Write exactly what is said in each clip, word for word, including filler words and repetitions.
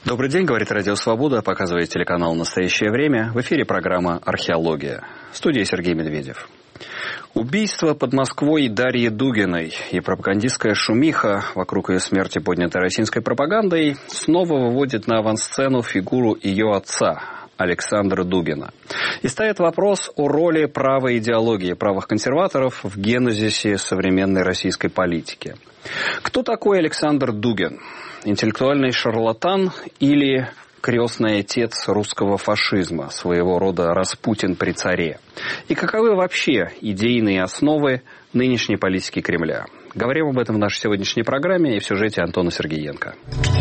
Добрый день, говорит Радио Свобода, показывает телеканал «Настоящее время». В эфире программа «Археология». В студии Сергей Медведев. Убийство под Москвой Дарьи Дугиной и пропагандистская шумиха вокруг ее смерти, поднятой российской пропагандой, снова выводит на авансцену фигуру ее отца, Александра Дугина. И ставит вопрос о роли правой идеологии правых консерваторов в генезисе современной российской политики. Кто такой Александр Дугин? Интеллектуальный шарлатан или крестный отец русского фашизма, своего рода Распутин при царе? И каковы вообще идейные основы нынешней политики Кремля? Говорим об этом в нашей сегодняшней программе и в сюжете Антона Сергеенко.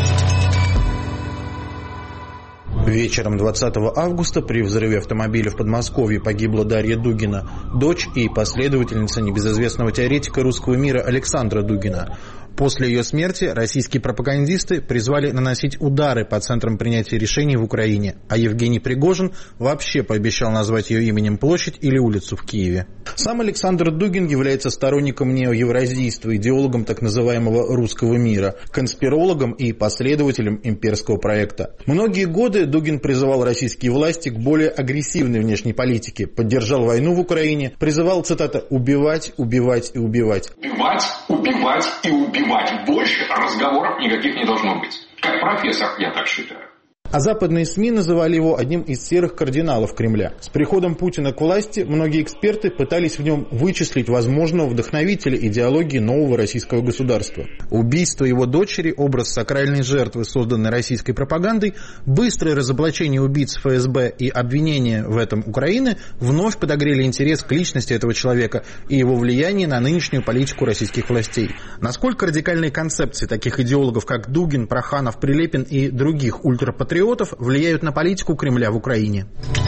Вечером двадцатого августа при взрыве автомобиля в Подмосковье погибла Дарья Дугина, дочь и последовательница небезызвестного теоретика русского мира Александра Дугина. После ее смерти российские пропагандисты призвали наносить удары по центрам принятия решений в Украине, а Евгений Пригожин вообще пообещал назвать ее именем площадь или улицу в Киеве. Сам Александр Дугин является сторонником неоевразийства, идеологом так называемого русского мира, конспирологом и последователем имперского проекта. Многие годы Дугин призывал российские власти к более агрессивной внешней политике, поддержал войну в Украине, призывал, цитата, «убивать, убивать и убивать». Убивать, убивать и убивать. Больше разговоров никаких не должно быть. Как профессор, я так считаю. А западные СМИ называли его одним из серых кардиналов Кремля. С приходом Путина к власти многие эксперты пытались в нем вычислить возможного вдохновителя идеологии нового российского государства. Убийство его дочери, образ сакральной жертвы, созданной российской пропагандой, быстрое разоблачение убийц эф эс бэ и обвинения в этом Украины вновь подогрели интерес к личности этого человека и его влияние на нынешнюю политику российских властей. Насколько радикальные концепции таких идеологов, как Дугин, Проханов, Прилепин и других ультрапатриотов, влияют на политику Кремля в Украине?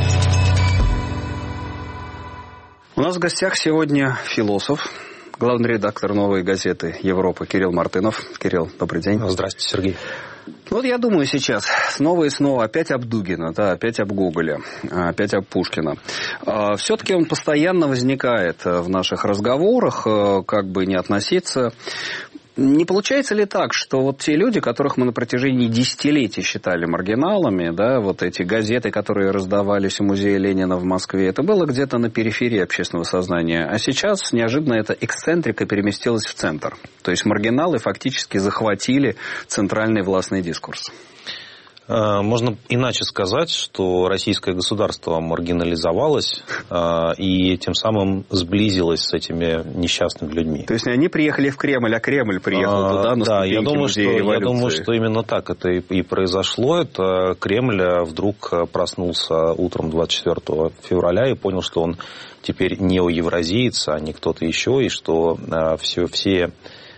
У нас в гостях сегодня философ, главный редактор «Новой газеты Европа» Кирилл Мартынов. Кирилл, добрый день. Здравствуйте, Сергей. Вот я думаю сейчас снова и снова опять об Дугина, да, опять об Гоголе, опять об Пушкина. Все-таки он постоянно возникает в наших разговорах, как бы не относиться. Не получается ли так, что вот те люди, которых мы на протяжении десятилетий считали маргиналами, да, вот эти газеты, которые раздавались в музее Ленина в Москве, это было где-то на периферии общественного сознания, а сейчас неожиданно эта эксцентрика переместилась в центр. То есть маргиналы фактически захватили центральный властный дискурс. Можно иначе сказать, что российское государство маргинализовалось и тем самым сблизилось с этими несчастными людьми. То есть они приехали в Кремль, а Кремль приехал а, туда на да, я думаю, что, революции. Я думаю, что именно так это и, и произошло. Это Кремль вдруг проснулся утром двадцать четвёртого февраля и понял, что он теперь неоевразиец, а не кто-то еще, и что все... все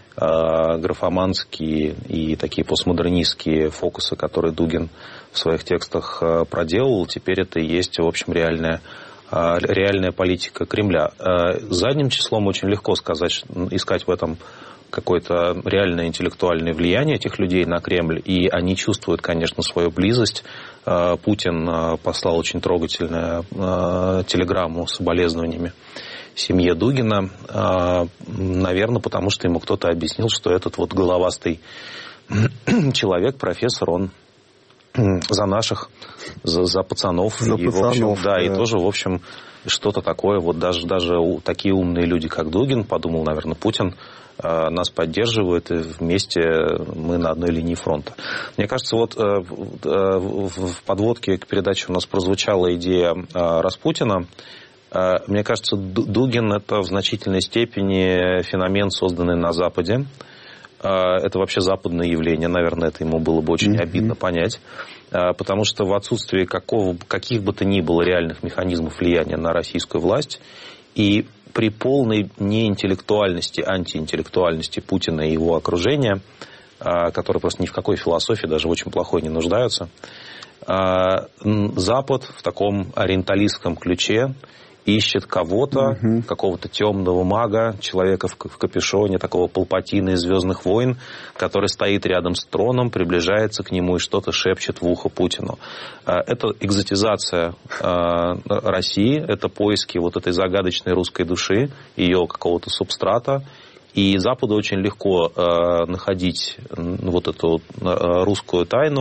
графоманские и такие постмодернистские фокусы, которые Дугин в своих текстах проделал, теперь это и есть, в общем, реальная, реальная политика Кремля. Задним числом очень легко сказать, искать в этом какое-то реальное интеллектуальное влияние этих людей на Кремль, и они чувствуют, конечно, свою близость. Путин послал очень трогательную телеграмму с соболезнованиями семье Дугина, наверное, потому что ему кто-то объяснил, что этот вот головастый человек, профессор, он за наших, за, за пацанов. За и, пацанов, в общем, да, да. И тоже, в общем, что-то такое. Вот даже, даже такие умные люди, как Дугин, подумал, наверное, Путин, нас поддерживает, и вместе мы на одной линии фронта. Мне кажется, вот в подводке к передаче у нас прозвучала идея Распутина. Мне кажется, Дугин – это в значительной степени феномен, созданный на Западе. Это вообще западное явление. Наверное, это ему было бы очень mm-hmm. обидно понять. Потому что в отсутствии какого, каких бы то ни было реальных механизмов влияния на российскую власть и при полной неинтеллектуальности, антиинтеллектуальности Путина и его окружения, которые просто ни в какой философии, даже в очень плохой, не нуждаются, Запад в таком ориенталистском ключе ищет кого-то, угу. какого-то темного мага, человека в капюшоне, такого Палпатина из «Звездных войн», который стоит рядом с троном, приближается к нему и что-то шепчет в ухо Путину. Это экзотизация России, это поиски вот этой загадочной русской души, ее какого-то субстрата. И Западу очень легко находить вот эту русскую тайну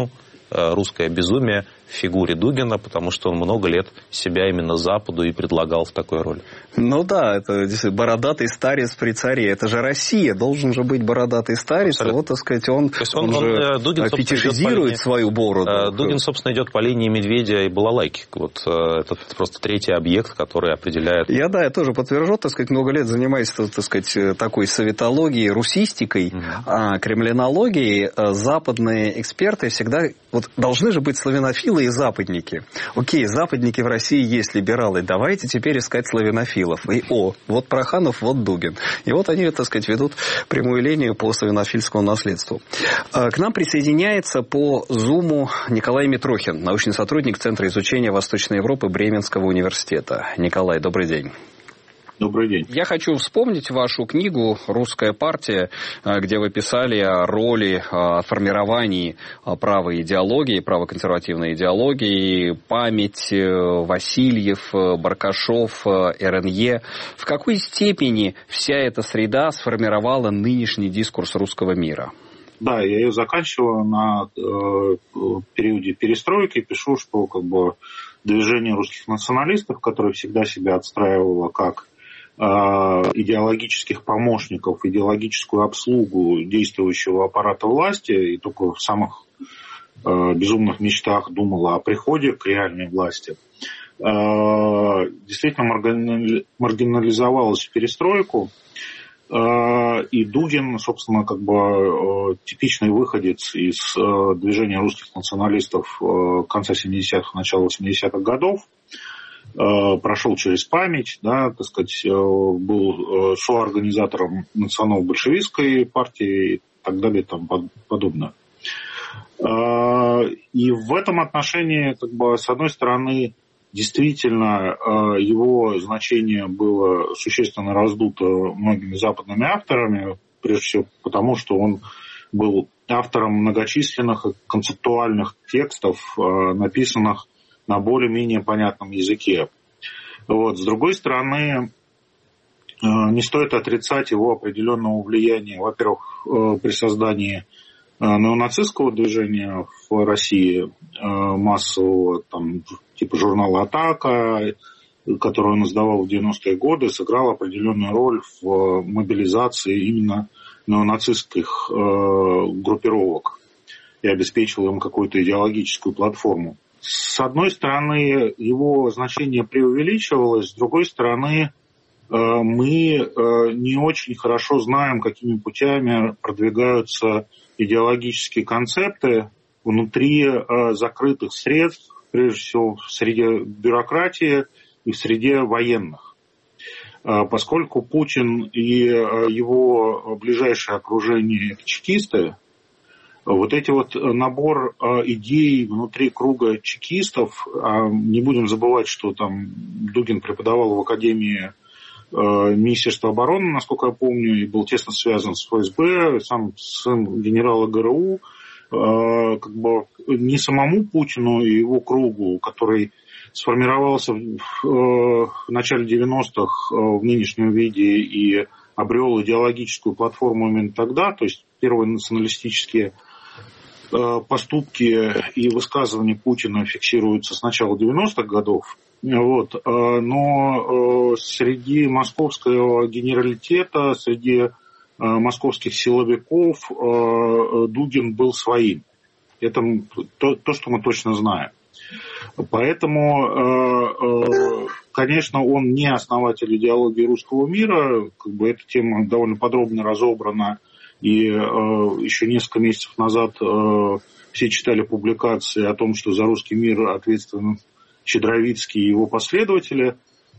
русское безумие в фигуре Дугина, потому что он много лет себя именно Западу и предлагал в такой роли. Ну да, это действительно бородатый старец при царе. Это же Россия, должен же быть бородатый старец. Абсолютно. Вот, так сказать, он, он, он же Дугин, фетишизирует линии, свою бороду. Дугин, собственно, идет по линии Медведя и Балалайки. Вот это просто третий объект, который определяет... Я, да, я тоже подтвержу, так сказать, много лет занимаюсь, так сказать, такой советологией, русистикой, mm-hmm. а, кремлинологией. Западные эксперты всегда... Вот должны же быть славянофилы и западники. Окей, западники в России есть либералы, давайте теперь искать славянофилов. И о, вот Проханов, вот Дугин. И вот они, так сказать, ведут прямую линию по славянофильскому наследству. К нам присоединяется по Зуму Николай Митрохин, научный сотрудник Центра изучения Восточной Европы Бременского университета. Николай, добрый день. Добрый день. Я хочу вспомнить вашу книгу «Русская партия», где вы писали о роли, о формировании правой идеологии, правоконсервативной идеологии, память, Васильев, Баркашов, РНЕ. В какой степени вся эта среда сформировала нынешний дискурс русского мира? Да, я ее заканчиваю на э, периоде перестройки. Пишу, что как бы движение русских националистов, которое всегда себя отстраивало как идеологических помощников, идеологическую обслугу действующего аппарата власти, и только в самых э, безумных мечтах думала о приходе к реальной власти, э, действительно маргинали... маргинализовалась в перестройку. Э, и Дугин, собственно, как бы э, типичный выходец из э, движения русских националистов э, конца семидесятых, начала восьмидесятых годов, прошел через память, да, так сказать, был соорганизатором национал-большевистской партии и так далее и тому подобное. И в этом отношении, как бы, с одной стороны, действительно его значение было существенно раздуто многими западными авторами, прежде всего потому, что он был автором многочисленных концептуальных текстов, написанных на более-менее понятном языке. Вот. С другой стороны, не стоит отрицать его определенного влияния, во-первых, при создании неонацистского движения в России, массового, там, типа журнала «Атака», который он издавал в девяностые годы, сыграл определенную роль в мобилизации именно неонацистских группировок и обеспечил им какую-то идеологическую платформу. С одной стороны, его значение преувеличивалось, с другой стороны, мы не очень хорошо знаем, какими путями продвигаются идеологические концепты внутри закрытых средств, прежде всего в среде бюрократии и в среде военных. Поскольку Путин и его ближайшее окружение – чекисты, вот эти вот набор идей внутри круга чекистов, не будем забывать, что там Дугин преподавал в Академии Министерства обороны, насколько я помню, и был тесно связан с ФСБ, сам сын генерала ГРУ, как бы не самому Путину и его кругу, который сформировался в начале девяностых в нынешнем виде и обрел идеологическую платформу именно тогда, то есть первые националистические поступки и высказывания Путина фиксируются с начала девяностых годов. Вот. Но среди московского генералитета, среди московских силовиков Дугин был своим. Это то, то, что мы точно знаем. Поэтому, конечно, он не основатель идеологии русского мира. Как бы эта тема довольно подробно разобрана. И еще несколько месяцев назад все читали публикации о том, что за русский мир ответственны Щедровицкий и его последователи.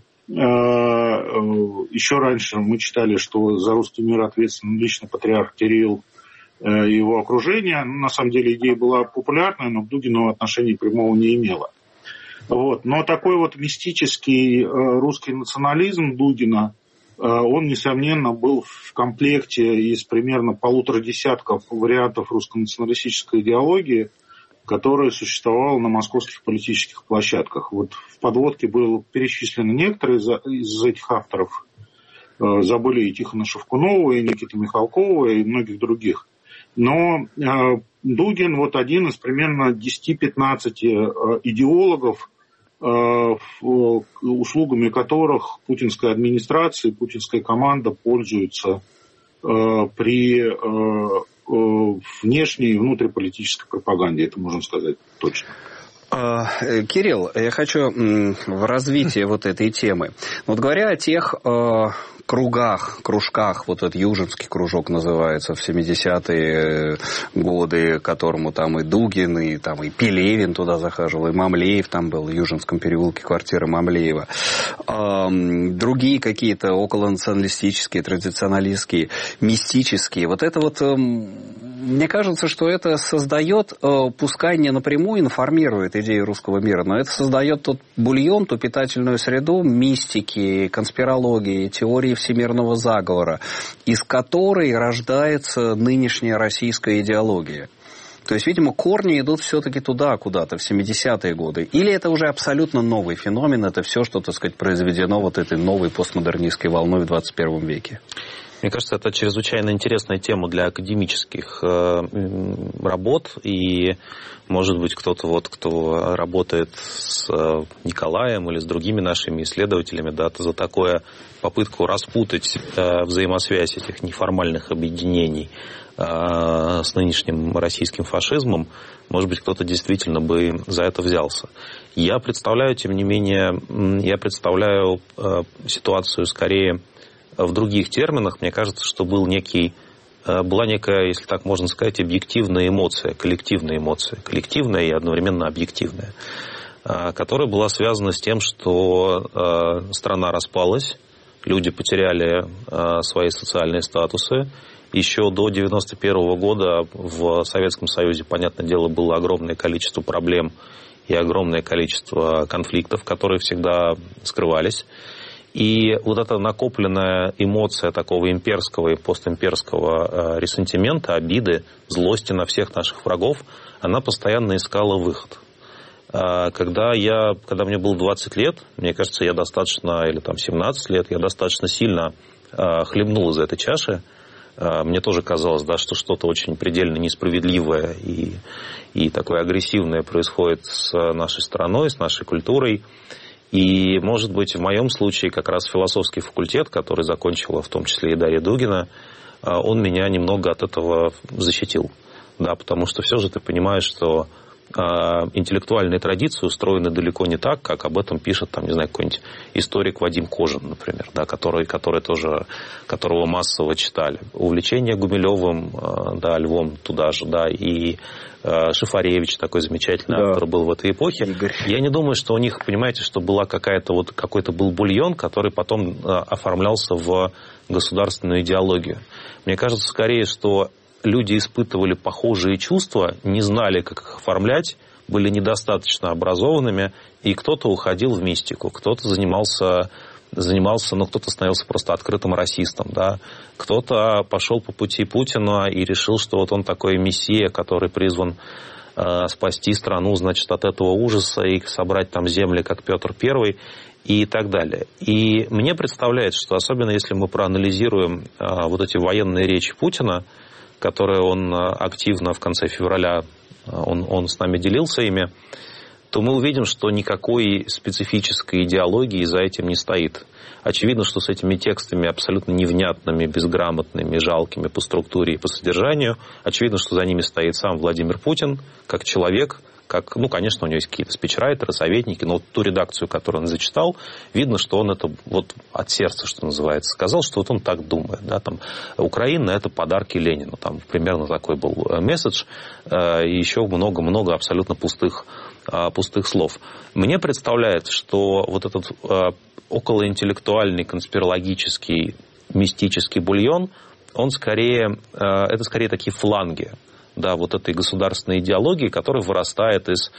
Еще раньше мы читали, что за русский мир ответственен лично патриарх Кирилл и его окружение. На самом деле идея была популярная, но к Дугину отношения прямого не имела. Вот. Но такой вот мистический русский национализм Дугина, он, несомненно, был в комплекте из примерно полутора десятков вариантов русско-националистической идеологии, которая существовала на московских политических площадках. Вот в подводке было перечислены некоторые из этих авторов. Забыли и Тихона Шевкунова, и Никиту Михалкова, и многих других. Но Дугин вот один из примерно десяти-пятнадцати идеологов, услугами которых путинская администрация и путинская команда пользуются при внешней и внутриполитической пропаганде, это можно сказать точно. Кирилл, я хочу в развитии вот этой темы. Вот говоря о тех кругах, кружках, вот этот Южинский кружок называется, в семидесятые годы, которому там и Дугин, и, там, и Пелевин туда захаживал, и Мамлеев там был, в Южинском переулке квартира Мамлеева. Другие какие-то околонационалистические, традиционалистские, мистические. Вот это вот, мне кажется, что это создает, пускай не напрямую информирует идею русского мира, но это создает тот бульон, ту питательную среду мистики, конспирологии, теории всемирного заговора, из которой рождается нынешняя российская идеология. То есть, видимо, корни идут все-таки туда, куда-то, в семидесятые годы. Или это уже абсолютно новый феномен, это все, что, так сказать, произведено вот этой новой постмодернистской волной в двадцать первом веке? Мне кажется, это чрезвычайно интересная тема для академических э, работ, и, может быть, кто-то, вот, кто работает с э, Николаем или с другими нашими исследователями, да, за такую попытку распутать э, взаимосвязь этих неформальных объединений э, с нынешним российским фашизмом, может быть, кто-то действительно бы за это взялся. Я представляю, тем не менее, я представляю э, ситуацию скорее в других терминах. Мне кажется, что был некий, была некая, если так можно сказать, объективная эмоция, коллективная эмоция, коллективная и одновременно объективная, которая была связана с тем, что страна распалась, люди потеряли свои социальные статусы. Еще до девяносто первого года в Советском Союзе, понятное дело, было огромное количество проблем и огромное количество конфликтов, которые всегда скрывались. И вот эта накопленная эмоция такого имперского и постимперского ресентимента, обиды, злости на всех наших врагов, она постоянно искала выход. Когда, я, когда мне было двадцать лет, мне кажется, я достаточно, или там семнадцать лет, я достаточно сильно хлебнул из этой чаши. Мне тоже казалось, да, что что-то очень предельно несправедливое и, и такое агрессивное происходит с нашей страной, с нашей культурой. И, может быть, в моем случае как раз философский факультет, который закончила в том числе и Дарья Дугина, он меня немного от этого защитил. Да, потому что все же ты понимаешь, что интеллектуальные традиции устроены далеко не так, как об этом пишет, там, не знаю, какой-нибудь историк Вадим Кожин, например, да, который, который тоже, которого массово читали. Увлечение Гумилевым, да, Львом туда же, да, и Шафаревич, такой замечательный да. автор был в этой эпохе. Игорь. Я не думаю, что у них, понимаете, что была какая-то вот, какой-то был бульон, который потом оформлялся в государственную идеологию. Мне кажется, скорее, что люди испытывали похожие чувства, не знали, как их оформлять, были недостаточно образованными, и кто-то уходил в мистику, кто-то занимался, занимался, ну, кто-то становился просто открытым расистом, да, кто-то пошел по пути Путина и решил, что вот он такой мессия, который призван э, спасти страну, значит, от этого ужаса и собрать там земли, как Петр Первый, и так далее. И мне представляется, что особенно если мы проанализируем э, вот эти военные речи Путина, которые он активно в конце февраля, он, он с нами делился ими, то мы увидим, что никакой специфической идеологии за этим не стоит. Очевидно, что с этими текстами абсолютно невнятными, безграмотными, жалкими по структуре и по содержанию, очевидно, что за ними стоит сам Владимир Путин, как человек, как, ну, конечно, у него есть какие-то спичрайтеры, советники, но вот ту редакцию, которую он зачитал, видно, что он это вот от сердца, что называется, сказал, что вот он так думает. Да, там, Украина – это подарки Ленину. Там примерно такой был месседж. И еще много-много абсолютно пустых, пустых слов. Мне представляется, что вот этот околоинтеллектуальный, конспирологический, мистический бульон, он скорее, это скорее такие фланги, да, вот этой государственной идеологии, которая вырастает из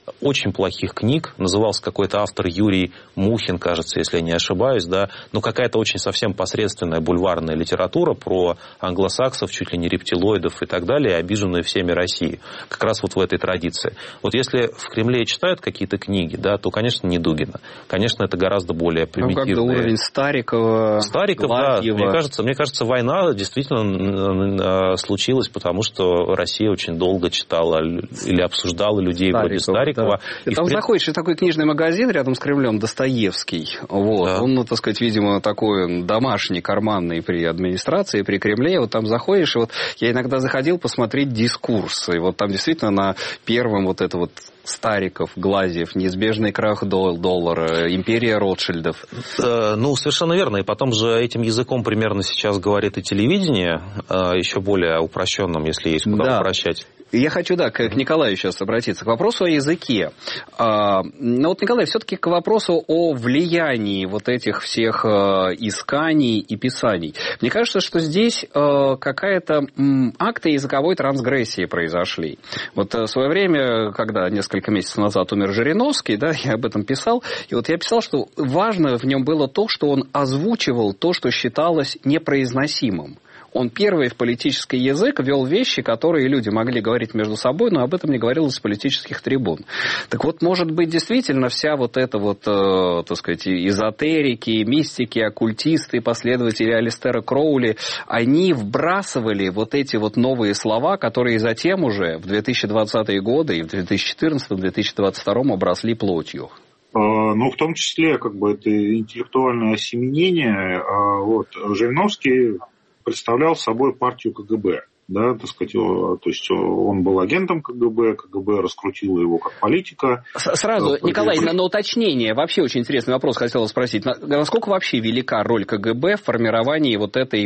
очень плохих книг. Назывался какой-то автор Юрий Мухин, кажется, если я не ошибаюсь, да. Но какая-то очень совсем посредственная бульварная литература про англосаксов, чуть ли не рептилоидов и так далее, обиженные всеми России. Как раз вот в этой традиции. Вот если в Кремле читают какие-то книги, да, то, конечно, не Дугина. Конечно, это гораздо более примитивные. Ну, как уровень Старикова, Стариков, Гладьева. Да. Мне кажется, мне кажется, война действительно случилась, потому что Россия очень долго читала или обсуждала людей Стариков, вроде Старикова. Да. И там при... заходишь в такой книжный магазин рядом с Кремлем, Достоевский. Вот. Да. Он, ну, так сказать, видимо, такой домашний, карманный при администрации, при Кремле. Вот там заходишь, и вот я иногда заходил посмотреть дискурс. И вот там действительно на первом вот это вот Стариков, Глазьев, неизбежный крах доллара, империя Ротшильдов. Ну, совершенно верно. И потом же этим языком примерно сейчас говорит и телевидение, еще более упрощенным, если есть куда да. упрощать. Я хочу, да, к Николаю сейчас обратиться. К вопросу о языке. Но вот, Николай, все-таки к вопросу о влиянии вот этих всех исканий и писаний. Мне кажется, что здесь какая-то акты языковой трансгрессии произошли. Вот в свое время, когда несколько месяцев назад умер Жириновский, да, я об этом писал, и вот я писал, что важно в нем было то, что он озвучивал то, что считалось непроизносимым. Он первый в политический язык ввел вещи, которые люди могли говорить между собой, но об этом не говорилось с политических трибун. Так вот, может быть, действительно вся вот эта вот, э, так сказать, эзотерики, мистики, оккультисты, последователи Алистера Кроули, они вбрасывали вот эти вот новые слова, которые затем уже в две тысячи двадцатые годы и в две тысячи четырнадцатом - две тысячи двадцать втором обросли плотью. Ну, в том числе, как бы, это интеллектуальное осеменение. Вот, Жириновский представлял собой партию КГБ, да, так сказать, то есть он был агентом КГБ, КГБ раскрутило его как политика. Сразу, Николай, на, на уточнение, вообще очень интересный вопрос хотел спросить. Насколько вообще велика роль КГБ в формировании вот этой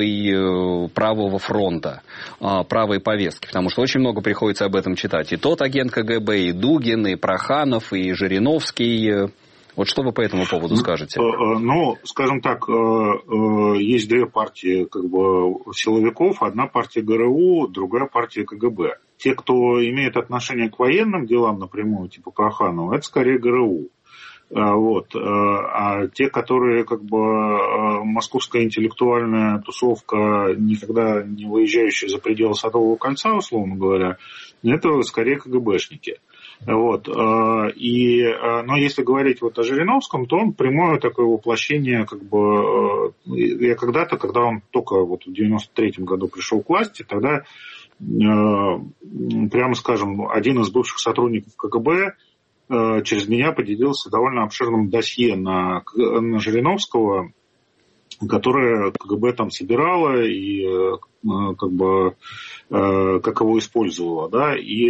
правой, правого фронта, правой повестки? Потому что очень много приходится об этом читать. И тот агент КГБ, и Дугин, и Проханов, и Жириновский. Вот что вы по этому поводу скажете? Ну, скажем так, есть две партии как бы силовиков. Одна партия ГРУ, другая партия КГБ. Те, кто имеет отношение к военным делам напрямую, типа Проханова, это скорее ГРУ. Вот. А те, которые как бы московская интеллектуальная тусовка, никогда не выезжающая за пределы Садового кольца, условно говоря, это скорее КГБшники. Вот. И, но если говорить вот о Жириновском, то он прямое такое воплощение, как бы, я когда-то, когда он только вот в девяносто третьем году пришел к власти, тогда, прямо скажем, один из бывших сотрудников КГБ через меня поделился довольно обширным досье на, на Жириновского, которое КГБ там собирало и как бы как его использовало, да, и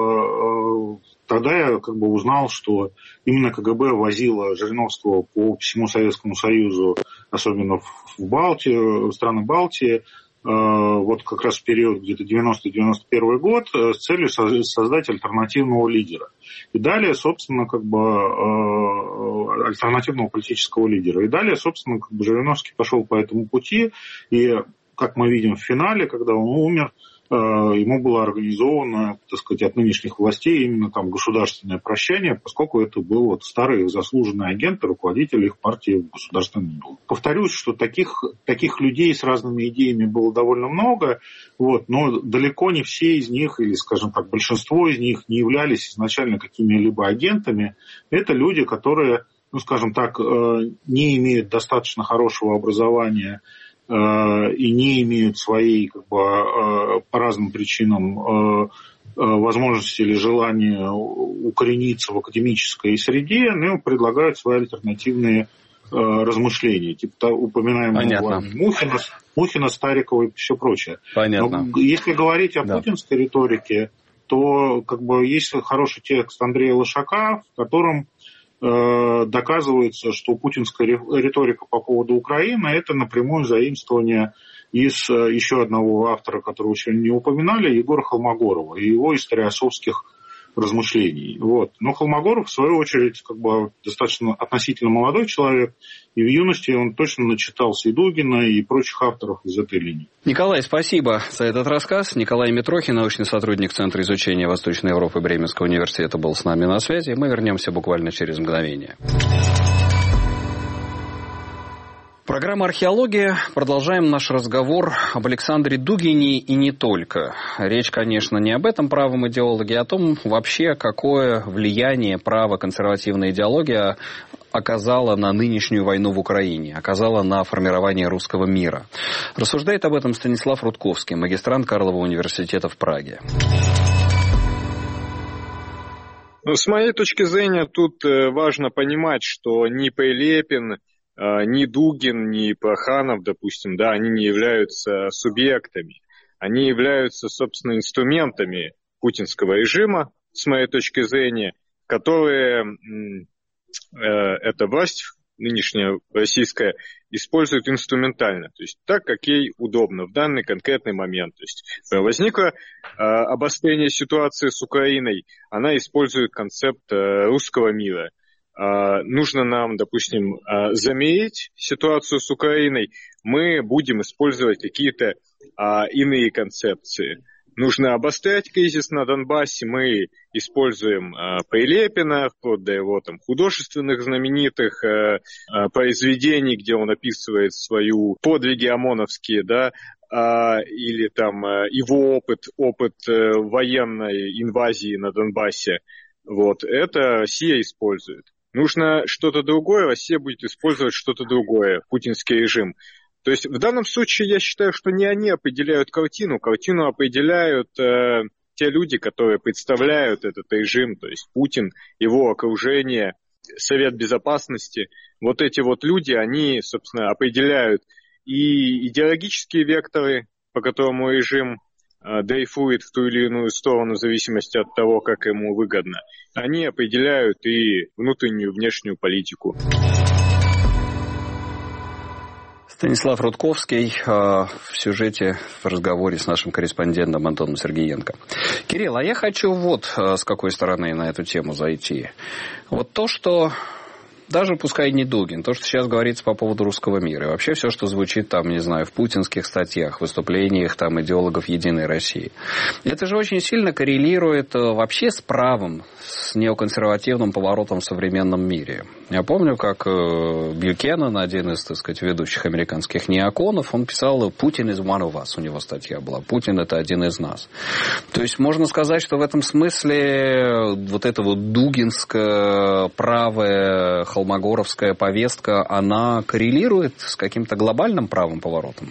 тогда я как бы узнал, что именно КГБ возило Жириновского по всему Советскому Союзу, особенно в Балтии, в страны Балтии, вот как раз в период где-то девяностый - девяносто первый год с целью создать альтернативного лидера. И далее, собственно, как бы альтернативного политического лидера. И далее, собственно, как бы Жириновский пошел по этому пути. И, как мы видим в финале, когда он умер, ему было организовано, так сказать, от нынешних властей именно там государственное прощание, поскольку это был вот старый заслуженный агент и руководитель их партии в Государственной Думе. Повторюсь, что таких, таких людей с разными идеями было довольно много, вот, но далеко не все из них, или, скажем так, большинство из них не являлись изначально какими-либо агентами. Это люди, которые, ну, скажем так, не имеют достаточно хорошего образования и не имеют своей, как бы, по разным причинам возможности или желания укорениться в академической среде, но предлагают свои альтернативные размышления, типа упоминаемого Мухина, Мухина, Старикова и все прочее. Понятно. Но если говорить о да. путинской риторике, то как бы есть хороший текст Андрея Лошака, в котором доказывается, что путинская риторика по поводу Украины – это напрямую заимствование из еще одного автора, которого еще не упоминали, Егора Холмогорова, и его историосовских размышлений. Вот. Но Холмогоров, в свою очередь, как бы достаточно относительно молодой человек, и в юности он точно начитался и Дугина, и прочих авторов из этой линии. Николай, спасибо за этот рассказ. Николай Митрохин, научный сотрудник Центра изучения Восточной Европы Бременского университета, был с нами на связи. Мы вернемся буквально через мгновение. Программа «Археология». Продолжаем наш разговор об Александре Дугине и не только. Речь, конечно, не об этом правом идеологе, а о том вообще, какое влияние право-консервативная идеология оказала на нынешнюю войну в Украине, оказала на формирование русского мира. Рассуждает об этом Станислав Рудковский, магистрант Карлова университета в Праге. Ну, с моей точки зрения, тут важно понимать, что ни Прилепин, ни Дугин, ни Проханов, допустим, да, они не являются субъектами. Они являются, собственно, инструментами путинского режима, с моей точки зрения, которые э, эта власть, нынешняя российская, использует инструментально, то есть так, как ей удобно в данный конкретный момент. То есть возникло э, обострение ситуации с Украиной, она использует концепт э, русского мира. Uh, нужно нам, допустим, uh, замерить ситуацию с Украиной, мы будем использовать какие-то uh, иные концепции. Нужно обострять кризис на Донбассе, мы используем uh, Прилепина, вплоть до его там, художественных знаменитых uh, uh, произведений, где он описывает свою подвиги ОМОНовские, да, uh, или там uh, его опыт, опыт uh, военной инвазии на Донбассе. Вот, это Россия использует. Нужно что-то другое, Россия будет использовать что-то другое, путинский режим. То есть в данном случае я считаю, что не они определяют картину, картину определяют э, те люди, которые представляют этот режим, то есть Путин, его окружение, Совет Безопасности. Вот эти вот люди, они, собственно, определяют и идеологические векторы, по которому режим э, дрейфует в ту или иную сторону в зависимости от того, как ему выгодно. Они определяют и внутреннюю, внешнюю политику. Станислав Рудковский э, в сюжете, в разговоре с нашим корреспондентом Антоном Сергеенко. Кирилл, а я хочу вот э, с какой стороны на эту тему зайти. Вот то, что даже пускай не Дугин, то, что сейчас говорится по поводу русского мира, и вообще все, что звучит там, не знаю, в путинских статьях, выступлениях там идеологов «Единой России», это же очень сильно коррелирует вообще с правом, с неоконсервативным поворотом в современном мире. Я помню, как Бьюкенен, один из, так сказать, ведущих американских неоконов, он писал «Путин is one of us», у него статья была, «Путин – это один из нас». То есть можно сказать, что в этом смысле вот эта вот дугинская правая холмогоровская повестка, она коррелирует с каким-то глобальным правым поворотом?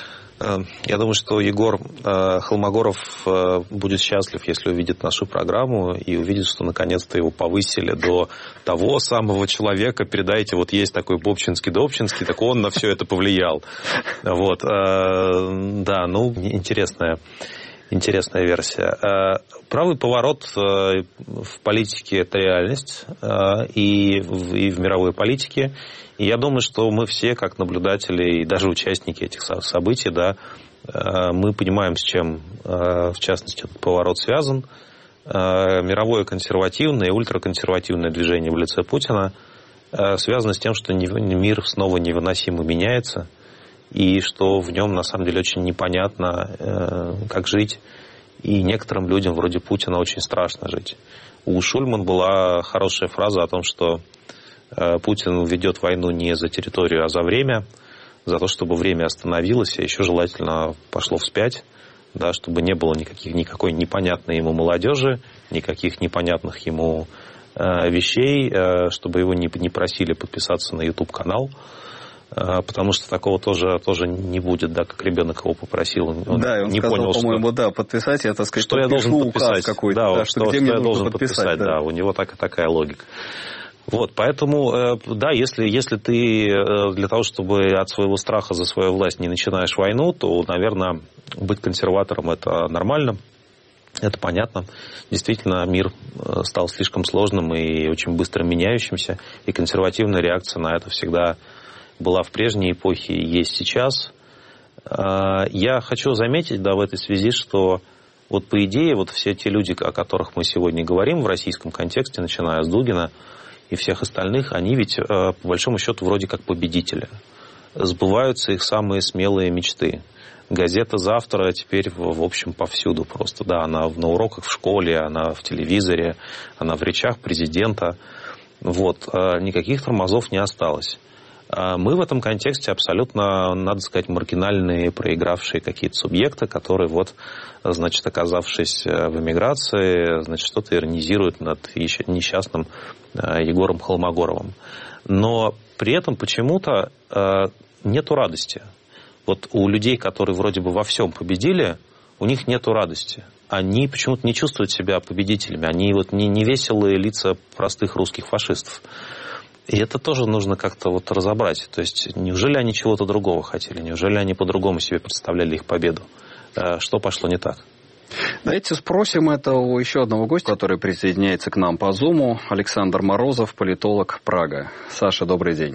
Я думаю, что Егор Холмогоров будет счастлив, если увидит нашу программу и увидит, что наконец-то его повысили до того самого человека. Передайте, вот есть такой Бобчинский да Обчинский, так он на все это повлиял. Вот. Да, ну, интересная, интересная версия. Правый поворот в политике – это реальность, и в, и в мировой политике. И я думаю, что мы все, как наблюдатели и даже участники этих событий, да, мы понимаем, с чем, в частности, этот поворот связан. Мировое консервативное и ультраконсервативное движение в лице Путина связано с тем, что мир снова невыносимо меняется, и что в нем, на самом деле, очень непонятно, как жить. И некоторым людям, вроде Путина, очень страшно жить. У Шульман была хорошая фраза о том, что Путин ведет войну не за территорию, а за время, за то, чтобы время остановилось, а еще желательно пошло вспять, да, чтобы не было никаких, никакой непонятной ему молодежи, никаких непонятных ему э, вещей, э, чтобы его не, не просили подписаться на YouTube-канал, э, потому что такого тоже, тоже не будет, да, как ребенок его попросил. Он да, и он не сказал, понял, по-моему, что, да, подписать, я, так сказать, что я должен подписать, какой-то, да, да, что, что, где что мне я должен подписать, подписать, да. да, у него так, такая логика. Вот, поэтому, да, если, если ты для того, чтобы от своего страха за свою власть не начинаешь войну, то, наверное, быть консерватором – это нормально, это понятно. Действительно, мир стал слишком сложным и очень быстро меняющимся, и консервативная реакция на это всегда была в прежней эпохе и есть сейчас. Я хочу заметить, да, в этой связи, что Вот по идее, вот все те люди, о которых мы сегодня говорим в российском контексте, начиная с Дугина и всех остальных, они ведь, по большому счету, вроде как победители. Сбываются их самые смелые мечты. Газета «Завтра» теперь, в общем, повсюду просто. Да, она на уроках в школе, она в телевизоре, она в речах президента. Вот. Никаких тормозов не осталось. Мы в этом контексте абсолютно, надо сказать, маргинальные, проигравшие какие-то субъекты, которые, вот, значит, оказавшись в эмиграции, значит, что-то иронизируют над несчастным Егором Холмогоровым. Но при этом почему-то нету радости. Вот у людей, которые вроде бы во всем победили, у них нету радости. Они почему-то не чувствуют себя победителями. Они вот не, не веселые лица простых русских фашистов. И это тоже нужно как-то вот разобрать. То есть, неужели они чего-то другого хотели? Неужели они по-другому себе представляли их победу? Что пошло не так? Давайте спросим это у еще одного гостя, который присоединяется к нам по Зуму. Александр Морозов, политолог, Прага. Саша, добрый день.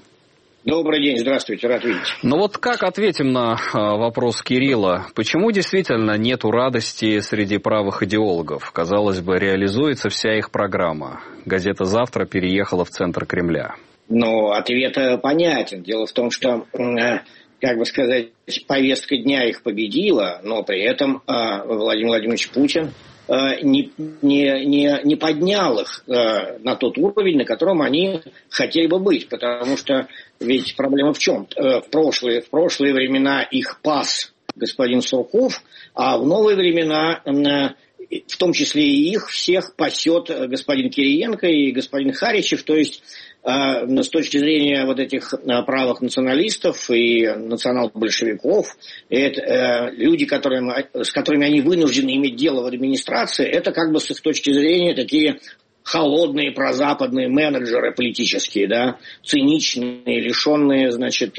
Добрый день, здравствуйте, рад видеть. Ну вот как ответим на вопрос Кирилла? Почему действительно нету радости среди правых идеологов? Казалось бы, реализуется вся их программа. Газета «Завтра» переехала в центр Кремля. Ну, ответ понятен. Дело в том, что, как бы сказать, повестка дня их победила, но при этом Владимир Владимирович Путин не, не, не, не поднял их на тот уровень, на котором они хотели бы быть. Потому что ведь проблема в чем? В прошлые, в прошлые времена их пас господин Сурков, а в новые времена, в том числе и их, всех пасет господин Кириенко и господин Харичев. То есть с точки зрения вот этих правых националистов и национал-большевиков, это, люди, которым, с которыми они вынуждены иметь дело в администрации, это как бы с их точки зрения такие холодные прозападные менеджеры политические, да, циничные, лишенные, значит,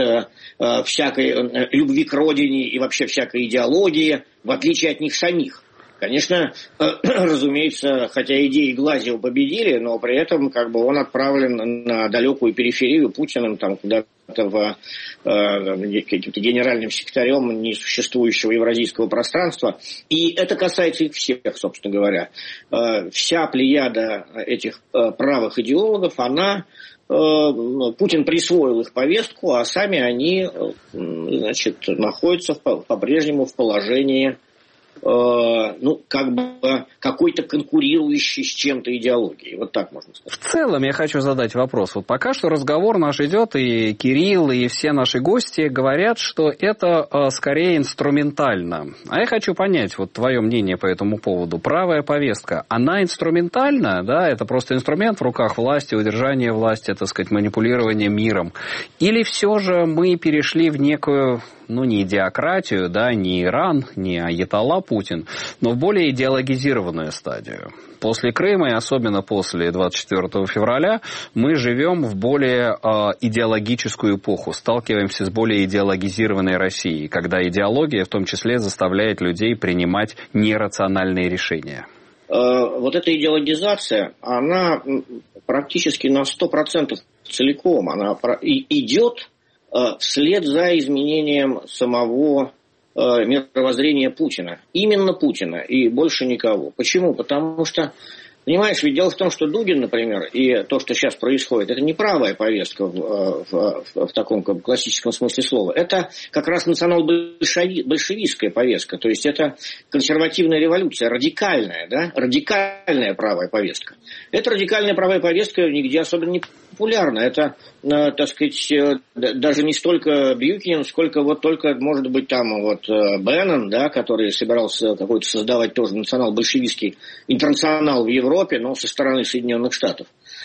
всякой любви к родине и вообще всякой идеологии, в отличие от них самих. Конечно, разумеется, хотя идеи Глазьева победили, но при этом как бы он отправлен на далекую периферию Путиным, там куда-то в э, каким-то генеральным секретарем несуществующего евразийского пространства. И это касается их всех, собственно говоря. Э, вся плеяда этих э, правых идеологов, она... Путин присвоил их повестку, а сами они, значит, находятся в, по-прежнему в положении... ну, как бы какой-то конкурирующий с чем-то идеологией. Вот так можно сказать. В целом я хочу задать вопрос. Вот пока что разговор наш идет, и Кирилл, и все наши гости говорят, что это э, скорее инструментально. А я хочу понять, вот твое мнение по этому поводу. Правая повестка, она инструментальна, да? Это просто инструмент в руках власти, удержание власти, так сказать, манипулирование миром. Или все же мы перешли в некую... ну, не идеократию, да, не Иран, не аятолла Путин, но в более идеологизированную стадию. После Крыма и особенно после двадцать четвёртого февраля мы живем в более э, идеологическую эпоху, сталкиваемся с более идеологизированной Россией, когда идеология в том числе заставляет людей принимать нерациональные решения. Вот эта идеологизация, она практически на сто процентов целиком, она идет вслед за изменением самого э, мировоззрения Путина. Именно Путина и больше никого. Почему? Потому что, понимаешь, ведь дело в том, что Дугин, например, и то, что сейчас происходит, это не правая повестка в, в, в, в таком как бы, классическом смысле слова. Это как раз национал-большевистская повестка. То есть это консервативная революция, радикальная, да? Радикальная правая повестка. Эта радикальная правая повестка нигде особенно не популярна. Это, так сказать, даже не столько Бьюкинен, сколько вот только, может быть, там вот Беннон, да, который собирался какой-то создавать тоже национал-большевистский интернационал в Европе, но со стороны Соединенных Штатов.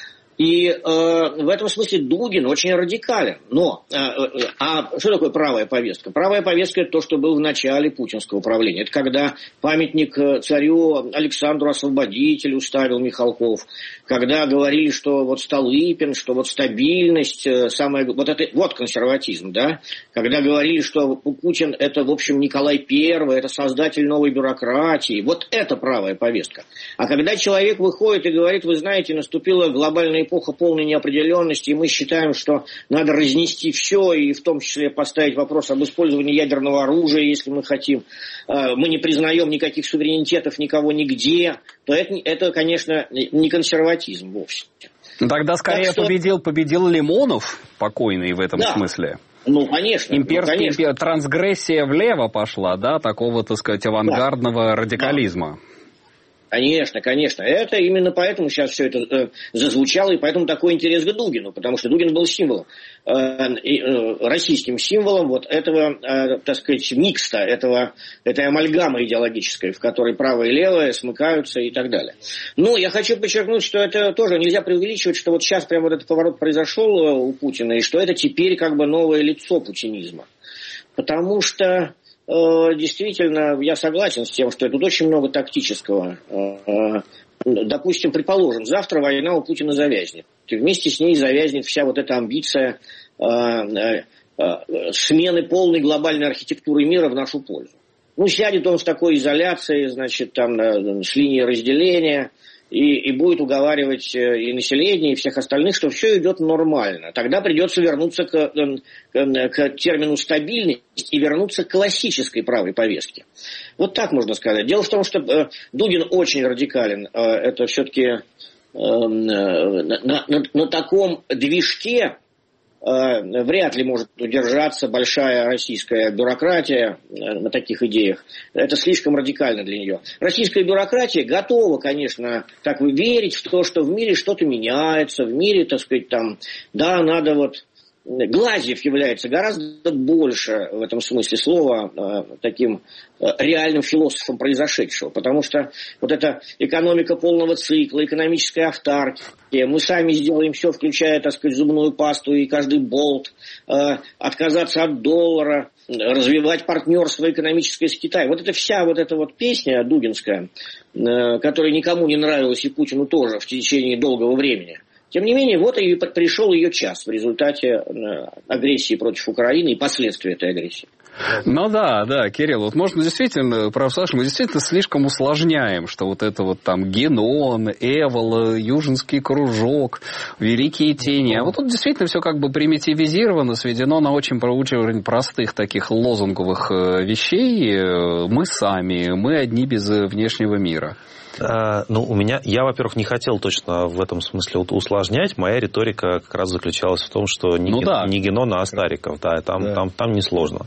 И э, в этом смысле Дугин очень радикален. Но, э, э, а что такое правая повестка? Правая повестка – это то, что было в начале путинского правления. Это когда памятник царю Александру Освободителю ставил Михалков, когда говорили, что вот Столыпин, что вот стабильность, самое, вот это вот консерватизм, да? Когда говорили, что Путин – это, в общем, Николай Первый, это создатель новой бюрократии. Вот это правая повестка. А когда человек выходит и говорит, вы знаете, наступила глобальная эпоха полной неопределенности, и мы считаем, что надо разнести все, и в том числе поставить вопрос об использовании ядерного оружия, если мы хотим. Мы не признаем никаких суверенитетов никого нигде, то это, это конечно, не консерватизм вовсе. Тогда скорее что... победил, победил Лимонов, покойный в этом да. смысле. Ну, конечно. Имперская ну, конечно. трансгрессия влево пошла, да, такого, так сказать, авангардного да. радикализма. Конечно, конечно. Это именно поэтому сейчас все это э, зазвучало, и поэтому такой интерес к Дугину, потому что Дугин был символом, э, э, российским символом вот этого, э, так сказать, микста, этого, этой амальгамы идеологической, в которой правое и левое смыкаются и так далее. Но я хочу подчеркнуть, что это тоже нельзя преувеличивать, что вот сейчас прямо вот этот поворот произошел у Путина, и что это теперь как бы новое лицо путинизма. Потому что действительно, я согласен с тем, что тут очень много тактического. Допустим, предположим, завтра война у Путина завязнет. И вместе с ней завязнет вся вот эта амбиция смены полной глобальной архитектуры мира в нашу пользу. Ну, сядет он с такой изоляцией, значит, там, с линии разделения, и, и будет уговаривать и население, и всех остальных, что все идет нормально. Тогда придется вернуться к, к, к термину «стабильность» и вернуться к классической правой повестке. Вот так можно сказать. Дело в том, что э, Дугин очень радикален. Э, это все-таки э, на, на, на таком движке вряд ли может удержаться большая российская бюрократия на таких идеях. Это слишком радикально для нее. Российская бюрократия готова, конечно, так вы верить в то, что в мире что-то меняется, в мире, так сказать, там, да, надо вот... Глазьев является гораздо больше в этом смысле слова таким реальным философом произошедшего, потому что вот эта экономика полного цикла, экономическая автаркия, мы сами сделаем все, включая, так сказать, зубную пасту и каждый болт, отказаться от доллара, развивать партнерство экономическое с Китаем. Вот это вся вот эта вот песня дугинская, которая никому не нравилась и Путину тоже в течение долгого времени. Тем не менее, вот и пришел ее час в результате агрессии против Украины и последствий этой агрессии. Ну да, да, Кирилл, вот можно действительно, прав Саша, мы действительно слишком усложняем, что вот это вот там Генон, Эвола, Южинский кружок, Великие тени. А вот тут действительно все как бы примитивизировано, сведено на очень уровень простых таких лозунговых вещей. Мы сами, мы одни без внешнего мира. А, ну, у меня, я, во-первых, не хотел точно в этом смысле усложнять. Моя риторика как раз заключалась в том, что не, ну, ген, да. не Генона, а Стариков. Да, там, да. Там, там несложно.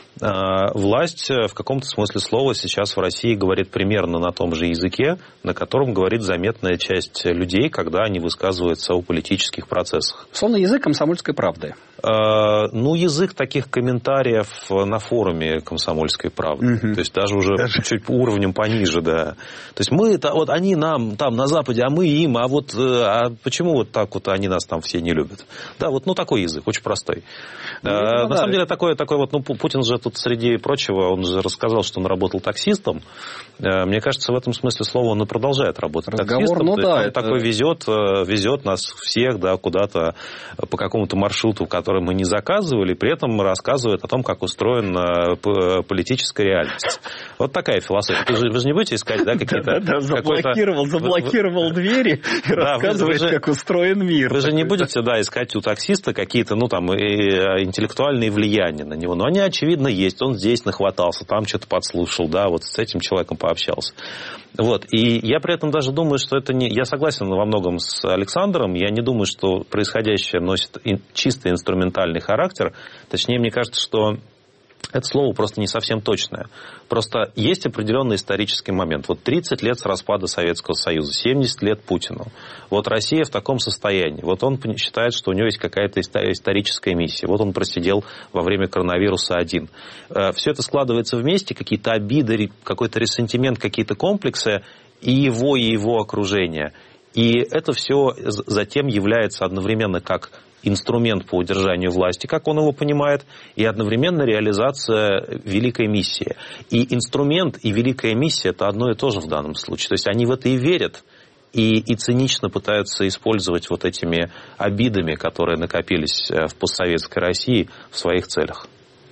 А, власть в каком-то смысле слова сейчас в России говорит примерно на том же языке, на котором говорит заметная часть людей, когда они высказываются о политических процессах. Словно язык комсомольской правды. А, ну, язык таких комментариев на форуме «Комсомольской правды». Угу. То есть даже уже даже... чуть уровнем пониже, да. То есть мы, вот они нам там на Западе, а мы им, а вот а почему вот так вот они нас там все не любят? Да, вот ну такой язык, очень простой. Ну, а, на самом деле такой, такой вот, ну, Путин же тут среди прочего, он же рассказал, что он работал таксистом. Мне кажется, в этом смысле слова он и продолжает работать Разговор, таксистом. Ну, да, он это... такой везет, везет нас всех, да, куда-то по какому-то маршруту, который мы не заказывали, при этом рассказывает о том, как устроена политическая реальность. Вот такая философия. Вы же, вы же не будете искать, да, какие-то... Да, заблокировал, заблокировал двери и рассказывает, как устроен мир. Вы же не будете, да, искать у таксиста какие-то, ну, там, интеллектуальные влияния на него. Но они, очевидно, есть. Он здесь нахватался, там что-то подслушал, да, вот с этим человеком пообщался. Вот. И я при этом даже думаю, что это не... Я согласен во многом с Александром. Я не думаю, что происходящее носит чисто инструментальный характер. Точнее, мне кажется, что это слово просто не совсем точное. Просто есть определенный исторический момент. Вот тридцать лет с распада Советского Союза, семьдесят лет Путину. Вот Россия в таком состоянии. Вот он считает, что у него есть какая-то историческая миссия. Вот он просидел во время коронавируса один. Все это складывается вместе, какие-то обиды, какой-то рессентимент, какие-то комплексы и его, и его окружения. И это все затем является одновременно как инструмент по удержанию власти, как он его понимает, и одновременно реализация великой миссии. И инструмент, и великая миссия – это одно и то же в данном случае. То есть они в это и верят, и, и цинично пытаются использовать вот этими обидами, которые накопились в постсоветской России, в своих целях.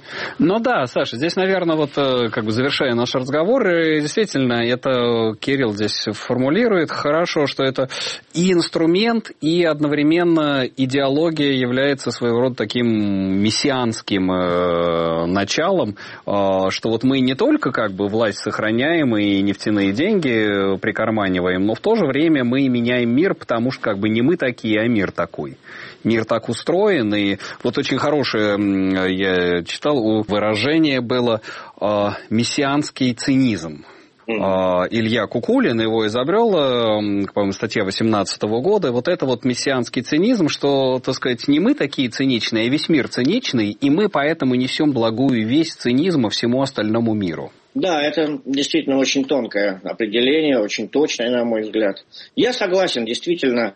Ну да, Саша, здесь, наверное, вот как бы завершая наш разговор, действительно, это Кирилл здесь формулирует хорошо, что это и инструмент, и одновременно идеология является своего рода таким мессианским э, началом, э, что вот мы не только как бы власть сохраняем и нефтяные деньги прикарманиваем, но в то же время мы меняем мир, потому что как бы не мы такие, а мир такой. Мир так устроен, и вот очень хорошее, я читал, выражение было э, «мессианский цинизм». Mm-hmm. Илья Кукулин его изобрел, по-моему, статья восемнадцатого года. Вот это вот мессианский цинизм, что, так сказать, не мы такие циничные, а весь мир циничный, и мы поэтому несем благую весть цинизма всему остальному миру. Да, это действительно очень тонкое определение, очень точное, на мой взгляд. Я согласен, действительно,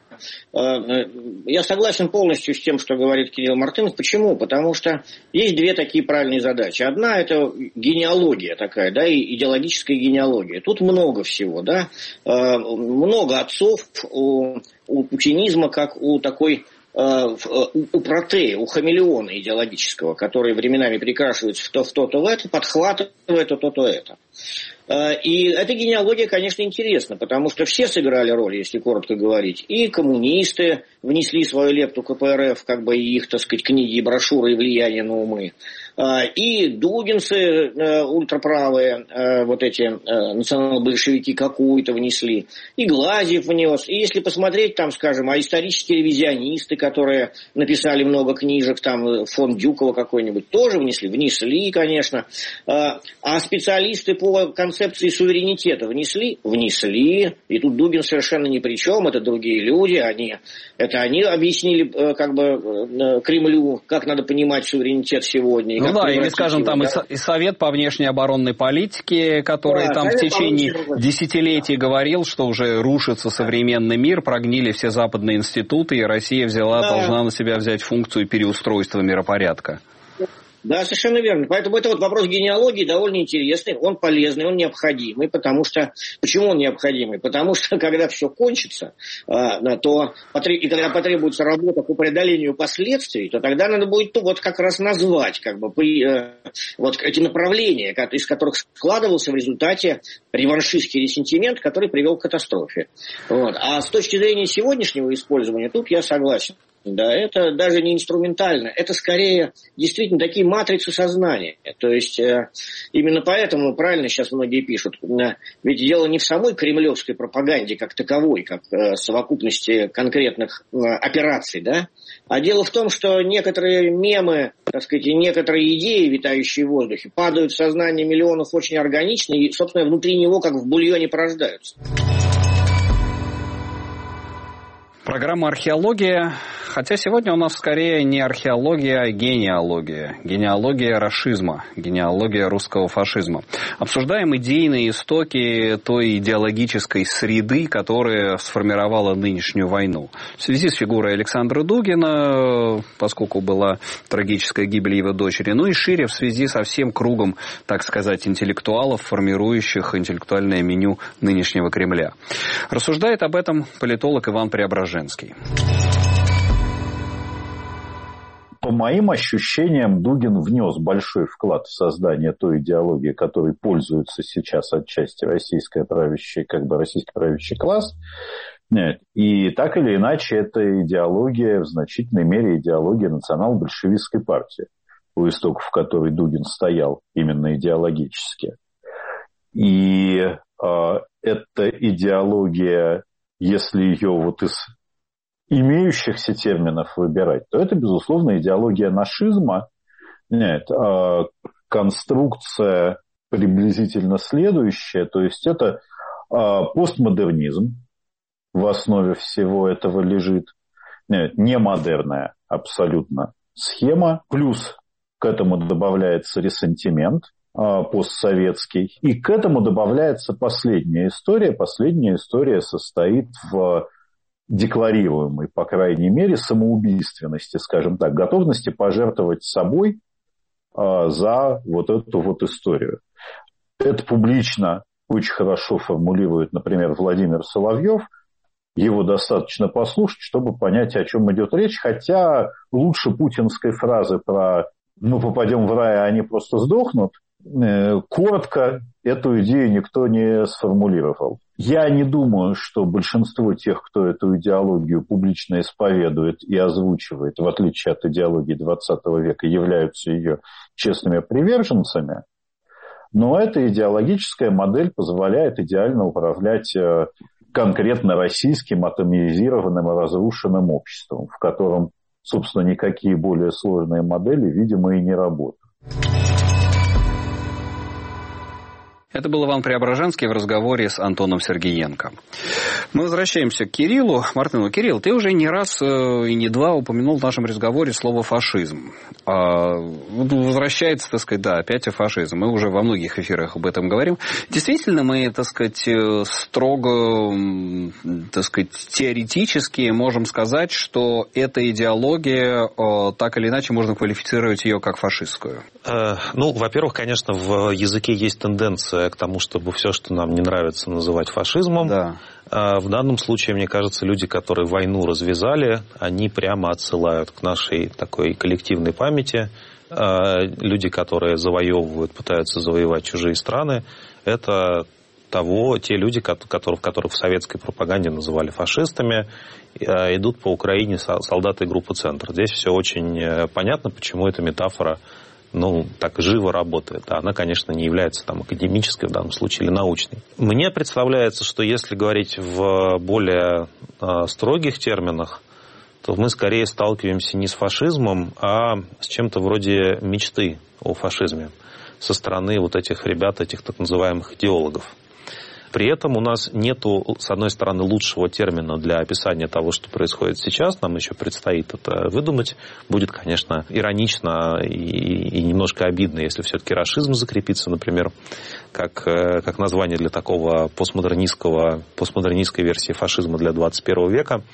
я согласен полностью с тем, что говорит Кирилл Мартынов. Почему? Потому что есть две такие правильные задачи. Одна – это генеалогия такая, да, идеологическая генеалогия. Тут много всего, да, много отцов у, у цинизма, как у такой... у протея, у хамелеона идеологического, который временами перекрашивается в то, в то, то в это, подхватывает то, то, то это. И эта генеалогия, конечно, интересна, потому что все сыграли роль, если коротко говорить. И коммунисты внесли свою лепту ка пэ эр эф, как бы их, так сказать, книги и брошюры и влияние на умы. И дугинцы ультраправые, вот эти национал-большевики какую-то внесли. И Глазьев внес. И если посмотреть, там, скажем, а исторические ревизионисты, которые написали много книжек, там, фон Дюкова какой-нибудь, тоже внесли. Внесли, конечно. А специалисты по концепции суверенитета внесли? Внесли. И тут Дугин совершенно ни при чем. Это другие люди. Они, это они объяснили как бы Кремлю, как надо понимать суверенитет сегодня. Ну да, или, скажем, там да? и Совет по внешней оборонной политике, который да, там в течение десятилетий говорил, что уже рушится современный мир, прогнили все западные институты, и Россия взяла, да. должна на себя взять функцию переустройства миропорядка. Да, совершенно верно. Поэтому это вот вопрос генеалогии довольно интересный, он полезный, он необходимый, потому что... Почему он необходимый? Потому что, когда все кончится, то, и когда потребуется работа по преодолению последствий, то тогда надо будет вот как раз назвать как бы, вот эти направления, из которых складывался в результате реваншистский ресентимент, который привел к катастрофе. Вот. А с точки зрения сегодняшнего использования, тут я согласен. Да, это даже не инструментально, это скорее действительно такие матрицы сознания. То есть э, именно поэтому правильно сейчас многие пишут, э, ведь дело не в самой кремлевской пропаганде как таковой, как э, совокупности конкретных э, операций, да, а дело в том, что некоторые мемы, так сказать, и некоторые идеи, витающие в воздухе, падают в сознание миллионов очень органично и, собственно, внутри него как в бульоне порождаются. Программа «Археология», хотя сегодня у нас скорее не археология, а генеалогия. Генеалогия рашизма, генеалогия русского фашизма. Обсуждаем идейные истоки той идеологической среды, которая сформировала нынешнюю войну. В связи с фигурой Александра Дугина, поскольку была трагическая гибель его дочери, ну и шире в связи со всем кругом, так сказать, интеллектуалов, формирующих интеллектуальное меню нынешнего Кремля. Рассуждает об этом политолог Иван Преображенский. По моим ощущениям, Дугин внес большой вклад в создание той идеологии, которой пользуется сейчас отчасти российская правящая, как бы российский правящий класс. Нет. И так или иначе, эта идеология в значительной мере идеология национал-большевистской партии, у истоков которой Дугин стоял именно идеологически. И э, эта идеология, если ее вот из имеющихся терминов выбирать, то это, безусловно, идеология нашизма. Нет, э, конструкция приблизительно следующая, то есть это э, постмодернизм в основе всего этого лежит, нет, не модерная абсолютно схема, плюс к этому добавляется ресентимент э, постсоветский, и к этому добавляется последняя история. Последняя история состоит в декларируемой, по крайней мере, самоубийственности, скажем так, готовности пожертвовать собой а, за вот эту вот историю. Это публично очень хорошо формулирует, например, Владимир Соловьев. Его достаточно послушать, чтобы понять, о чем идет речь, хотя лучше путинской фразы про мы попадем в рай, а они просто сдохнут, коротко эту идею никто не сформулировал. Я не думаю, что большинство тех, кто эту идеологию публично исповедует и озвучивает, в отличие от идеологии двадцатого века, являются ее честными приверженцами. Но эта идеологическая модель позволяет идеально управлять конкретно российским атомизированным и разрушенным обществом, в котором, собственно, никакие более сложные модели, видимо, и не работают. Это был Иван Преображенский в разговоре с Антоном Сергеенко. Мы возвращаемся к Кириллу. Мартыну, Кирилл, ты уже не раз и не два упомянул в нашем разговоре слово «фашизм». Возвращается, так сказать, да, опять фашизм. Мы уже во многих эфирах об этом говорим. Действительно, мы, так сказать, строго, так сказать, теоретически можем сказать, что эта идеология, так или иначе, можно квалифицировать ее как фашистскую. Ну, во-первых, конечно, в языке есть тенденция к тому, чтобы все, что нам не нравится, называть фашизмом. Да. В данном случае, мне кажется, люди, которые войну развязали, они прямо отсылают к нашей такой коллективной памяти. Люди, которые завоевывают, пытаются завоевать чужие страны, это того, те люди, которых, которых в советской пропаганде называли фашистами, идут по Украине солдаты группы «Центр». Здесь все очень понятно, почему эта метафора ну, так живо работает. А она, конечно, не является там академической в данном случае или научной. Мне представляется, что если говорить в более э, строгих терминах, то мы скорее сталкиваемся не с фашизмом, а с чем-то вроде мечты о фашизме со стороны вот этих ребят, этих так называемых идеологов. При этом у нас нету, с одной стороны, лучшего термина для описания того, что происходит сейчас. Нам еще предстоит это выдумать. Будет, конечно, иронично и, и немножко обидно, если все-таки рашизм закрепится, например, как, как название для такого постмодернистского, постмодернистской версии фашизма для двадцать первого века.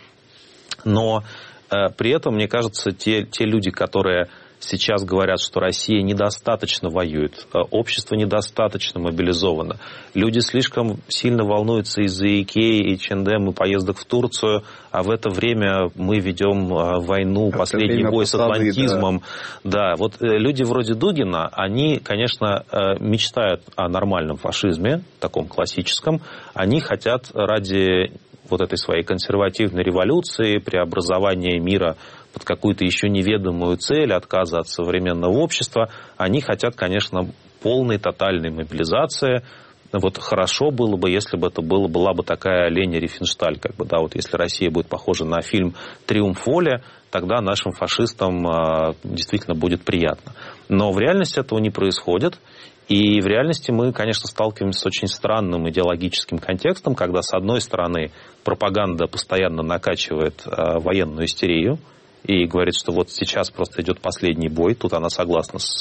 Но э, при этом, мне кажется, те, те люди, которые сейчас говорят, что Россия недостаточно воюет, общество недостаточно мобилизовано, люди слишком сильно волнуются из-за Икеи, эйч энд эм и поездок в Турцию, а в это время мы ведем войну, это последний бой с атлантизмом. Да. Да, вот люди вроде Дугина, они, конечно, мечтают о нормальном фашизме, таком классическом, они хотят ради вот этой своей консервативной революции, преобразования мира под какую-то еще неведомую цель, отказа от современного общества, они хотят, конечно, полной, тотальной мобилизации. Вот хорошо было бы, если бы это было, была бы такая Лени Рифеншталь, как бы, да, вот если Россия будет похожа на фильм «Триумф воли», тогда нашим фашистам а, действительно будет приятно. Но в реальности этого не происходит. И в реальности мы, конечно, сталкиваемся с очень странным идеологическим контекстом, когда, с одной стороны, пропаганда постоянно накачивает а, военную истерию, и говорит, что вот сейчас просто идет последний бой. Тут она согласна с,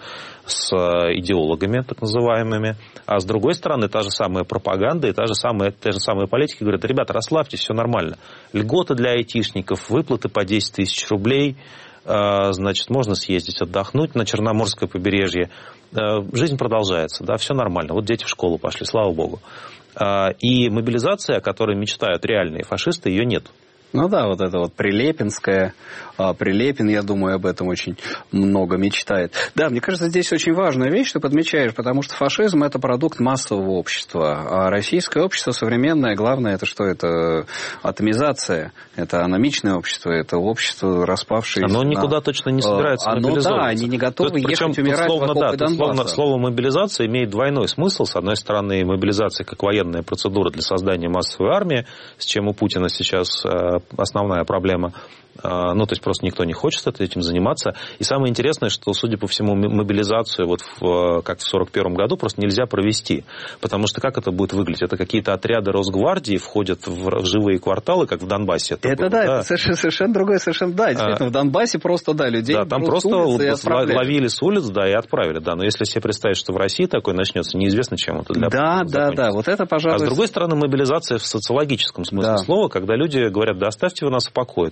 с идеологами, так называемыми. А с другой стороны, та же самая пропаганда и та же самая, те же самые политики говорят: ребята, расслабьтесь, все нормально. Льготы для айтишников, выплаты по десять тысяч рублей, значит, можно съездить отдохнуть на Черноморское побережье. Жизнь продолжается, да, все нормально. Вот дети в школу пошли, слава богу. И мобилизация, о которой мечтают реальные фашисты, ее нет. Ну да, вот это вот Прилепинская. Прилепин, я думаю, об этом очень много мечтает. Да, мне кажется, здесь очень важная вещь, что ты подмечаешь, потому что фашизм – это продукт массового общества. А российское общество современное, главное, это что? Это атомизация, это аномичное общество, это общество, распавшееся. Оно никуда на... точно не собирается Оно, мобилизовываться. Да, они не готовы тут, ехать причем, умирать словно, в окопы да, Донбасса. Словно, слово «мобилизация» имеет двойной смысл. С одной стороны, мобилизация как военная процедура для создания массовой армии, с чем у Путина сейчас основная проблема. Ну, то есть просто никто не хочет этим заниматься. И самое интересное, что, судя по всему, мобилизацию вот в, как в сорок первом году просто нельзя провести. Потому что как это будет выглядеть? Это какие-то отряды Росгвардии входят в, в живые кварталы, как в Донбассе. Это, это было, да, да, это совершенно, совершенно другое, совершенно, да. Действительно, а, в Донбассе просто, да, людей да, там просто ловили с улиц, да, и отправили, да. Но если себе представить, что в России такое начнется, неизвестно, чем это для Да, да, да, вот это, пожалуй... А с другой стороны, мобилизация в социологическом смысле да. слова, когда люди говорят: да оставьте вы нас в покое, то коронавирус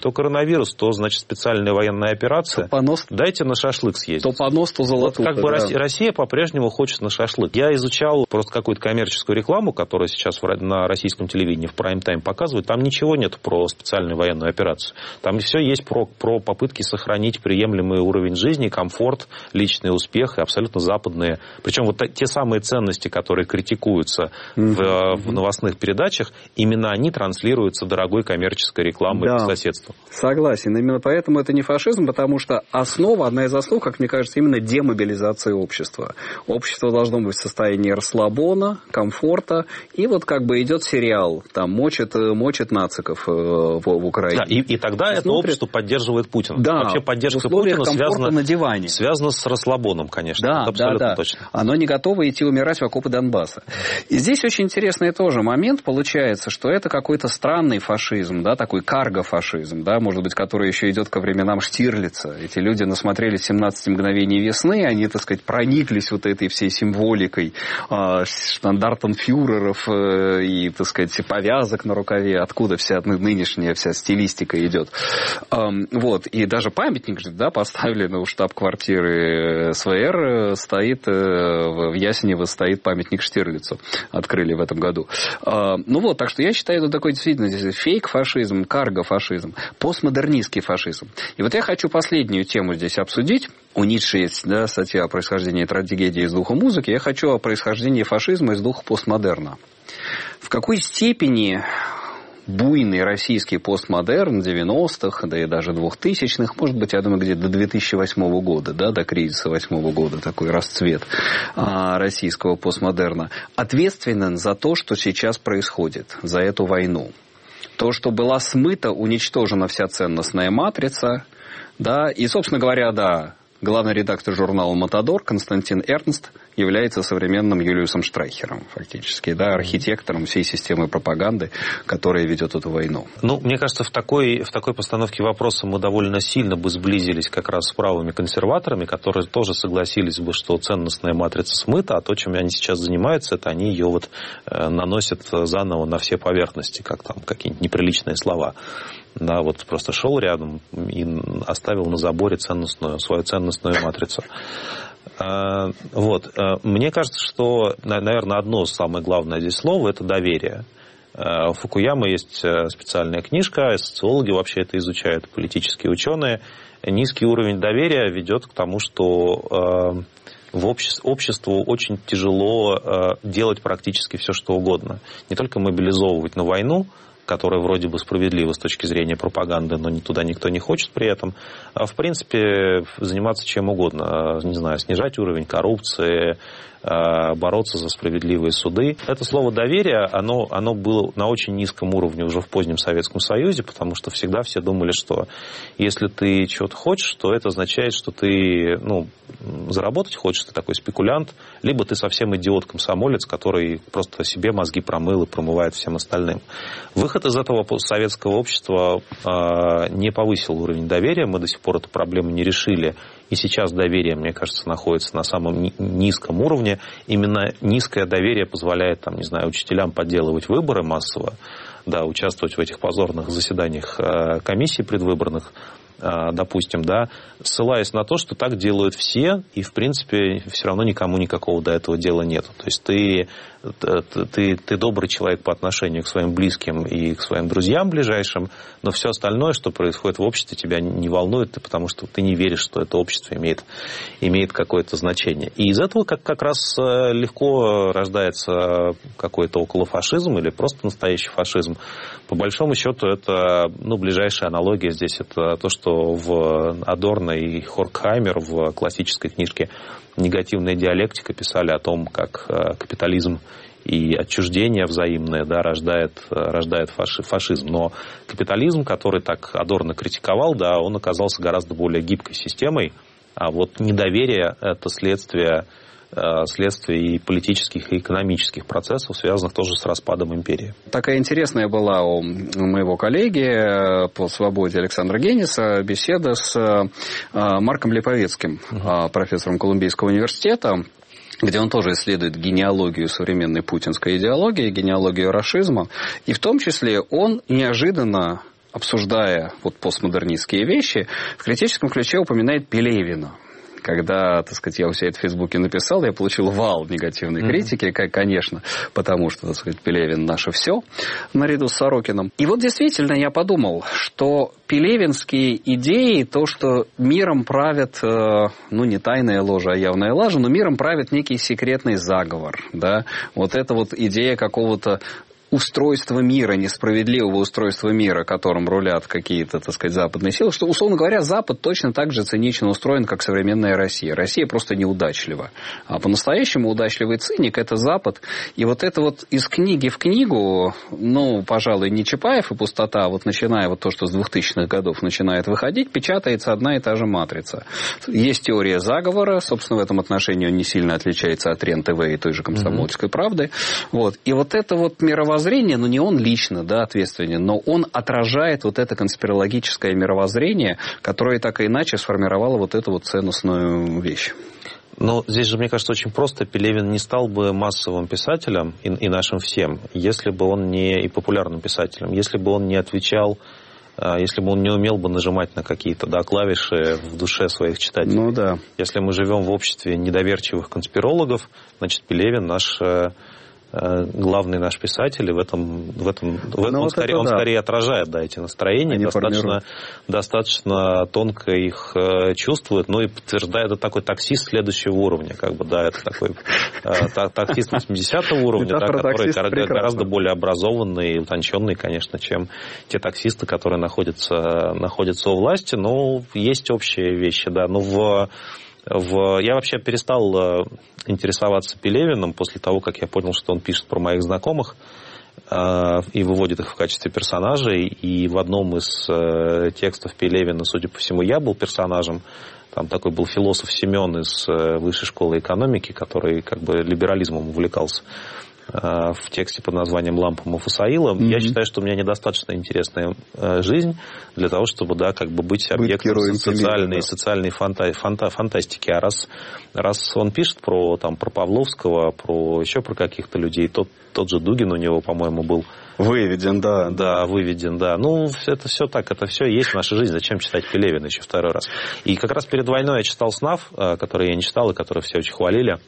коронавирус, то, значит, специальная военная операция. То понос... Дайте на шашлык съездить. То понос, то золотуха. Вот как бы да. Россия, Россия по-прежнему хочет на шашлык. Я изучал просто какую-то коммерческую рекламу, которую сейчас на российском телевидении в прайм-тайм показывают. Там ничего нет про специальную военную операцию. Там все есть про, про попытки сохранить приемлемый уровень жизни, комфорт, личный успех и абсолютно западные. Причем вот те самые ценности, которые критикуются mm-hmm. в, в новостных передачах, именно они транслируются дорогой коммерческой рекламой да. по соседству. Согласен. Именно поэтому это не фашизм, потому что основа, одна из основ, как мне кажется, именно демобилизация общества. Общество должно быть в состоянии расслабона, комфорта, и вот как бы идет сериал, там мочит, мочит нациков в, в Украине. Да, и, и тогда это смотрит... общество поддерживает Путина. Да, вообще поддержка Путина связана, на диване. связана с расслабоном, конечно. Да, это абсолютно да, да. точно. Оно не готово идти умирать в окопы Донбасса. И здесь очень интересный тоже момент получается, что это какой-то странный фашизм, да, такой карго-фашизм, да, может быть, который еще идет ко временам Штирлица. Эти люди насмотрелись семнадцати мгновений весны, они, так сказать, прониклись вот этой всей символикой, э, штандартом фюреров э, и, так сказать, повязок на рукаве, откуда вся нынешняя вся стилистика идет. Э, вот, и даже памятник же, да, поставили на штаб-квартиры СВР, стоит э, в Ясенево стоит памятник Штирлицу, открыли в этом году. Э, ну вот, так что я считаю, это такой действительно фейк-фашизм, карго-фашизм, постмодернистский фашизм. И вот я хочу последнюю тему здесь обсудить. У Ницше есть, да, статья о происхождении трагедии из духа музыки. Я хочу о происхождении фашизма из духа постмодерна. В какой степени буйный российский постмодерн девяностых, да и даже двухтысячных, может быть, я думаю, где-то до две тысячи восьмого года, да, до кризиса восьмого года, такой расцвет а, российского постмодерна, ответственен за то, что сейчас происходит, за эту войну. То, что была смыта, уничтожена вся ценностная матрица, да, и, собственно говоря, да, главный редактор журнала «Матадор» Константин Эрнст является современным Юлиусом Штрайхером, фактически, да, архитектором всей системы пропаганды, которая ведет эту войну. Ну, мне кажется, в такой, в такой постановке вопроса мы довольно сильно бы сблизились как раз с правыми консерваторами, которые тоже согласились бы, что ценностная матрица смыта, а то, чем они сейчас занимаются, это они ее вот э, наносят заново на все поверхности, как там какие-нибудь неприличные слова. Да, вот просто шел рядом и оставил на заборе ценностную, свою ценностную матрицу. Вот. Мне кажется, что, наверное, одно самое главное здесь слово – это доверие. У Фукуямы есть специальная книжка, социологи вообще это изучают, политические ученые. Низкий уровень доверия ведет к тому, что в обществе, обществу очень тяжело делать практически все, что угодно. Не только мобилизовывать на войну, которая вроде бы справедлива с точки зрения пропаганды, но туда никто не хочет при этом. А в принципе, заниматься чем угодно. Не знаю, снижать уровень коррупции, бороться за справедливые суды. Это слово «доверие», оно, оно было на очень низком уровне уже в позднем Советском Союзе, потому что всегда все думали, что если ты чего-то хочешь, то это означает, что ты, ну, заработать хочешь, ты такой спекулянт, либо ты совсем идиот-комсомолец, который просто себе мозги промыл и промывает всем остальным. Выход из этого советского общества э, не повысил уровень доверия, мы до сих пор эту проблему не решили. И сейчас доверие, мне кажется, находится на самом низком уровне. Именно низкое доверие позволяет, там, не знаю, учителям подделывать выборы массово, да, участвовать в этих позорных заседаниях комиссий предвыборных, допустим, да, ссылаясь на то, что так делают все, и, в принципе, все равно никому никакого до этого дела нет. То есть ты, ты, ты добрый человек по отношению к своим близким и к своим друзьям ближайшим, но все остальное, что происходит в обществе, тебя не волнует, потому что ты не веришь, что это общество имеет, имеет какое-то значение. И из этого как, как раз легко рождается какой-то околофашизм или просто настоящий фашизм. По большому счету, это, ну, ближайшая аналогия здесь, это то, что в Адорно и Хоркхаймер в классической книжке «Негативная диалектика» писали о том, как капитализм и отчуждение взаимное, да, рождает, рождает фаши, фашизм. Но капитализм, который так Адорно критиковал, да, он оказался гораздо более гибкой системой, а вот недоверие – это следствие, следствие и политических, и экономических процессов, связанных тоже с распадом империи. Такая интересная была у моего коллеги по свободе Александра Генниса беседа с Марком Липовецким, uh-huh. профессором Колумбийского университета, где он тоже исследует генеалогию современной путинской идеологии, генеалогию рашизма. И в том числе он неожиданно обсуждая вот постмодернистские вещи, в критическом ключе упоминает Пелевина. Когда, так сказать, я у себя это в Фейсбуке написал, я получил вал негативной mm-hmm. критики, как, конечно, потому что, так сказать, Пелевин наше все, наряду с Сорокиным. И вот действительно я подумал, что пелевинские идеи, то, что миром правит, ну, не тайная ложа, а явная лажа, но миром правит некий секретный заговор, да, вот эта вот идея какого-то устройства мира, несправедливого устройства мира, которым рулят какие-то, так сказать, западные силы, что, условно говоря, Запад точно так же цинично устроен, как современная Россия. Россия просто неудачлива. А по-настоящему удачливый циник – это Запад. И вот это вот из книги в книгу, ну, пожалуй, не Чапаев и пустота, а вот начиная вот то, что с двухтысячных годов начинает выходить, печатается одна и та же матрица. Есть теория заговора, собственно, в этом отношении он не сильно отличается от РЕН-ТВ и той же «Комсомольской mm-hmm. правды». Вот. И вот это вот мировоззрение, Мировоззрение, но не он лично, да, ответственен, но он отражает вот это конспирологическое мировоззрение, которое так и иначе сформировало вот эту вот ценностную вещь. Но здесь же, мне кажется, очень просто. Пелевин не стал бы массовым писателем и, и нашим всем, если бы он не и популярным писателем, если бы он не отвечал, если бы он не умел бы нажимать на какие-то, да, клавиши в душе своих читателей. Ну да. Если мы живем в обществе недоверчивых конспирологов, значит, Пелевин наш... главный наш писатель, и в этом, в этом, в этом он, вот скорее, он да. скорее отражает, да, эти настроения, достаточно, достаточно тонко их э, чувствует, ну и подтверждает, это такой таксист следующего уровня, как бы, да, это такой э, таксист восьмидесятого уровня, да, который гораздо более образованный и утонченный, конечно, чем те таксисты, которые находятся, находятся у власти, но есть общие вещи, да, но в В... Я вообще перестал интересоваться Пелевиным после того, как я понял, что он пишет про моих знакомых э, и выводит их в качестве персонажей. И в одном из э, текстов Пелевина, судя по всему, я был персонажем. Там такой был философ Семен из э, Высшей школы экономики, который как бы либерализмом увлекался. В тексте под названием «Лампа Мафусаила». Mm-hmm. Я считаю, что у меня недостаточно интересная жизнь для того, чтобы, да, как бы быть объектом быть социальной, да. социальной фанта- фанта- фантастики. А раз, раз он пишет про, там, про Павловского, про еще про каких-то людей, тот, тот же Дугин у него, по-моему, был выведен, да. Да, выведен, да. Ну, это все так, это все есть в нашей жизни. Зачем читать Пелевина еще второй раз? И как раз перед войной я читал «СНАФ», который я не читал и который все очень хвалили.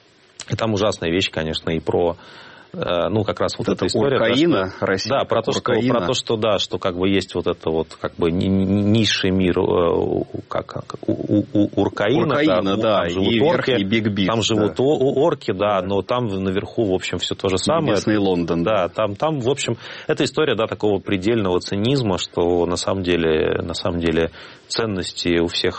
И там ужасная вещь, конечно, и про, ну, как раз вот, вот эта история. Уркаина, про, Россия, да, про то, что, про то, что, да, что как бы есть вот это вот, как бы, низший мир, как, как у, у, Уркаина, Уркаина, да, там живут и орки, и Биг Бит, там да. живут орки, да, да, но там наверху, в общем, все то же самое. Местный Лондон. Да, там, там, в общем, это история, да, такого предельного цинизма, что на самом деле, на самом деле, ценности у всех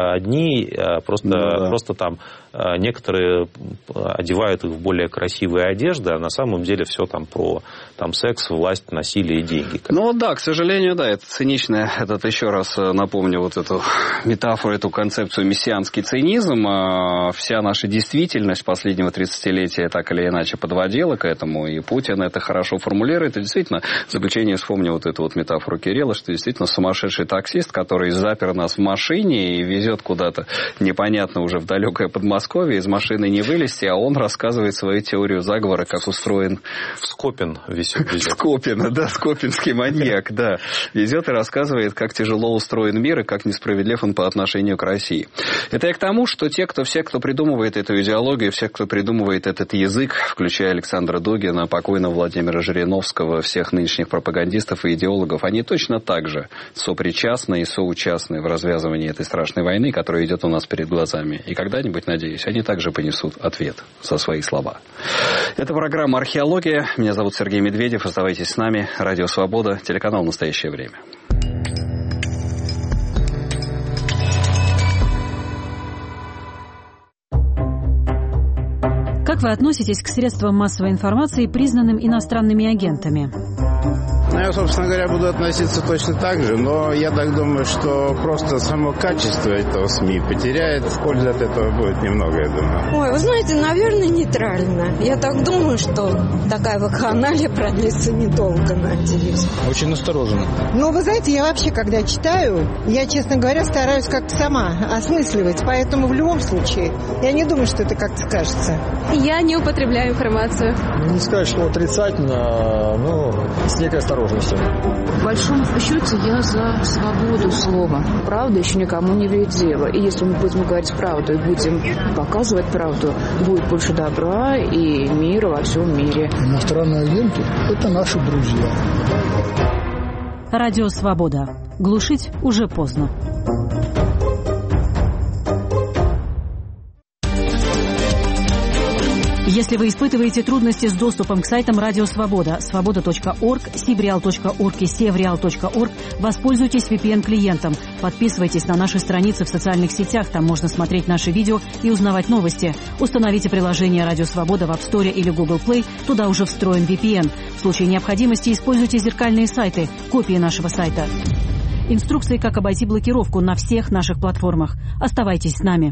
одни, просто, да. просто там некоторые одевают их в более красивые одежды, а на самом деле все там про там, секс, власть, насилие и деньги. Ну да, к сожалению, да, это циничное, этот еще раз напомню вот эту метафору, эту концепцию мессианский цинизм. Вся наша действительность последнего тридцатилетия так или иначе подводила к этому, и Путин это хорошо формулирует. И действительно, в заключение вспомню вот эту вот метафору Кирилла, что действительно сумасшедший таксист, который запер нас в машине и везет куда-то непонятно уже в далекое Подмосковье, из машины не вылезти, а он рассказывает свою теорию заговора, как устроен... В Скопин везет. В Скопин, да, скопинский маньяк, да. Везет и рассказывает, как тяжело устроен мир и как несправедлив он по отношению к России. Это я к тому, что те, кто, все, кто придумывает эту идеологию, все, кто придумывает этот язык, включая Александра Дугина, покойного Владимира Жириновского, всех нынешних пропагандистов и идеологов, они точно так же сопричастны и соучастны в развязывании этой страшной войны, которая идет у нас перед глазами. И когда-нибудь, надеюсь, они также понесут ответ за свои слова. Это программа «Археология». Меня зовут Сергей Медведев. Оставайтесь с нами. Радио «Свобода», телеканал «Настоящее время». Как вы относитесь к средствам массовой информации, признанным иностранными агентами? Ну, я, собственно говоря, буду относиться точно так же, но я так думаю, что просто само качество этого СМИ потеряет, пользы от этого будет немного, я думаю. Ой, вы знаете, наверное, нейтрально. Я так думаю, что такая вакханалия продлится недолго, надеюсь. Очень настороженно. Ну, вы знаете, я вообще, когда читаю, я, честно говоря, стараюсь как-то сама осмысливать, поэтому в любом случае я не думаю, что это как-то скажется. Я не употребляю информацию. Не сказать, что отрицательно, но с некой осторожностью. возможности. В большом счете я за свободу слова. Правда еще никому не вредила. И если мы будем говорить правду и будем показывать правду, будет больше добра и мира во всем мире. Иностранные агенты – это наши друзья. Радио «Свобода». Глушить уже поздно. Если вы испытываете трудности с доступом к сайтам Радио Свобода, свобода точка орг, сибреал точка орг и севреал точка орг, воспользуйтесь ви пи эн-клиентом. Подписывайтесь на наши страницы в социальных сетях, там можно смотреть наши видео и узнавать новости. Установите приложение Радио Свобода в App Store или Google Play, туда уже встроен ви пи эн. В случае необходимости используйте зеркальные сайты, копии нашего сайта. Инструкции, как обойти блокировку на всех наших платформах. Оставайтесь с нами.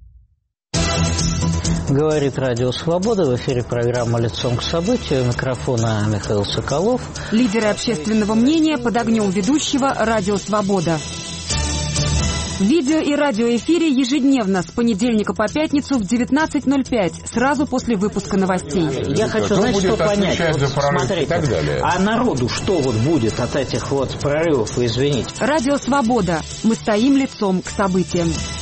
Говорит Радио Свобода, в эфире программа «Лицом к событию». У микрофона Михаил Соколов. Лидеры общественного мнения под огнем ведущего Радио Свобода. В видео и радиоэфире ежедневно с понедельника по пятницу в девятнадцать ноль пять, сразу после выпуска новостей. Я хочу, знаете, что понять. Вот, смотрите, и так далее. А народу что вот будет от этих вот прорывов, извините? Радио Свобода. Мы стоим лицом к событиям.